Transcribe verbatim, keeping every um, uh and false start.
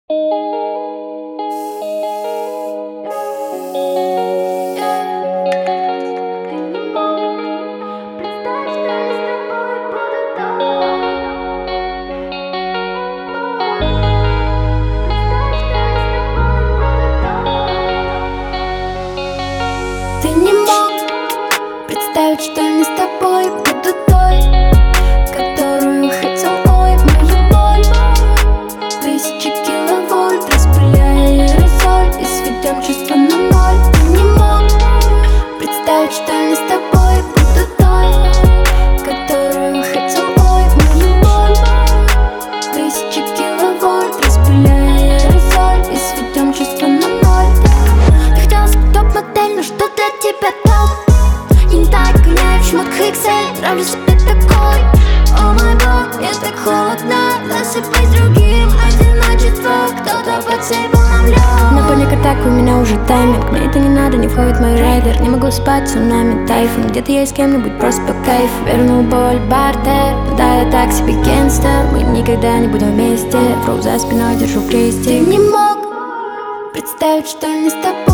Ты не мог представить, что не с тобой буду той, которую хотел, ой, мою боль. Тысячи киловольт, распыляя аэрозоль, и сведем чувства на ноль. Ты не мог представить, что не с тобой буду той, которую хотел, ой, мою боль. Тысячи киловольт, распыляя аэрозоль, и сведем чувства на ноль. Ты хотела быть топ-модель, но что для тебя топ? Я не так гоняю в шмотках икс эль, нравлю себе такой. О мой бог, мне так холодно, засыпай с другим. Одиночество, кто-то подсыпал нам лёд. На паник атаку, у меня уже тайминг. Мне это не надо, не входит в мой райдер. Не могу спать, цунами, тайфун. Где-то я с кем-нибудь просто по кайфу. Верну боль, бартер, да я так себе гангстер. Мы никогда не будем вместе, фроу за спиной держу крестик. Ты не мог представить, что не с тобой